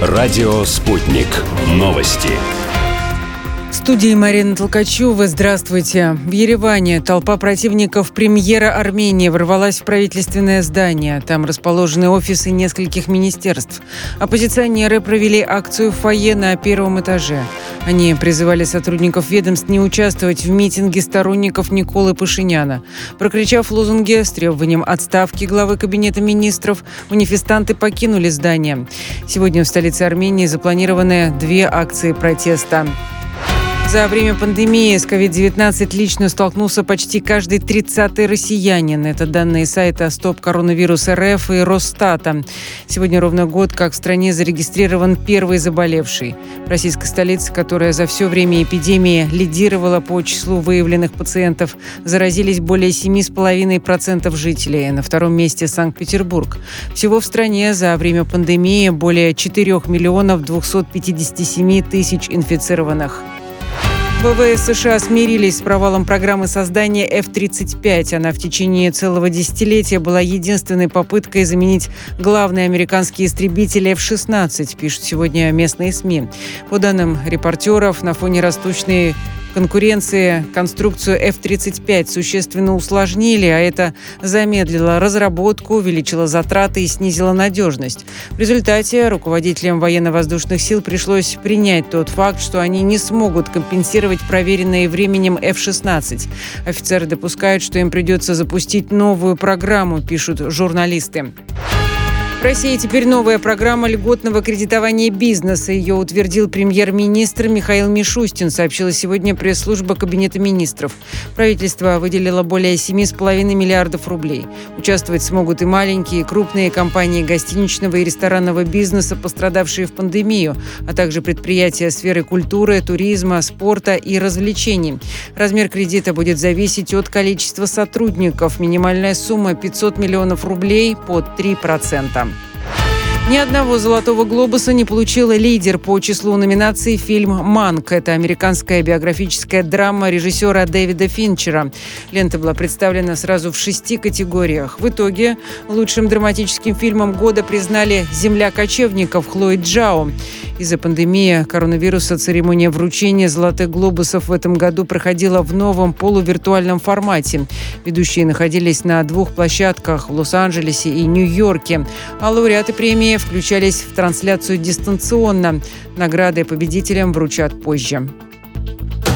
Радио «Спутник». Новости. В студии Марина Толкачева. Здравствуйте. В Ереване толпа противников премьера Армении ворвалась в правительственное здание. Там расположены офисы нескольких министерств. Оппозиционеры провели акцию в фойе на первом этаже. Они призывали сотрудников ведомств не участвовать в митинге сторонников Николы Пашиняна. Прокричав лозунги с требованием отставки главы Кабинета министров, манифестанты покинули здание. Сегодня в столице Армении запланированы 2 акции протеста. За время пандемии с COVID-19 лично столкнулся почти каждый 30-й россиянин. Это данные сайта «Стоп коронавирус РФ» и Росстата. Сегодня ровно год, как в стране зарегистрирован первый заболевший. В российской столице, которая за все время эпидемии лидировала по числу выявленных пациентов, заразились более 7,5% жителей. На втором месте Санкт-Петербург. Всего в стране за время пандемии более 4 миллионов 257 тысяч инфицированных. ВВС США смирились с провалом программы создания F-35. Она в течение целого десятилетия была единственной попыткой заменить главный американский истребитель F-16, пишут сегодня местные СМИ. По данным репортеров, на фоне растущей конкуренции конструкцию F-35 существенно усложнили, а это замедлило разработку, увеличило затраты и снизило надежность. В результате руководителям военно-воздушных сил пришлось принять тот факт, что они не смогут компенсировать проверенные временем F-16. Офицеры допускают, что им придется запустить новую программу, пишут журналисты. В России теперь новая программа льготного кредитования бизнеса. Ее утвердил премьер-министр Михаил Мишустин, сообщила сегодня пресс-служба Кабинета министров. Правительство выделило более 7,5 миллиардов рублей. Участвовать смогут и маленькие, и крупные компании гостиничного и ресторанного бизнеса, пострадавшие в пандемию, а также предприятия сферы культуры, туризма, спорта и развлечений. Размер кредита будет зависеть от количества сотрудников. Минимальная сумма – 500 миллионов рублей под 3%. Ни одного «Золотого глобуса» не получил лидер по числу номинаций фильм «Манк». Это американская биографическая драма режиссера Дэвида Финчера. Лента была представлена сразу в 6 категориях. В итоге лучшим драматическим фильмом года признали «Земля кочевников» Хлои Джао. Из-за пандемии коронавируса церемония вручения «Золотых глобусов» в этом году проходила в новом полувиртуальном формате. Ведущие находились на 2 площадках в Лос-Анджелесе и Нью-Йорке, а лауреаты премии включались в трансляцию дистанционно. Награды победителям вручат позже.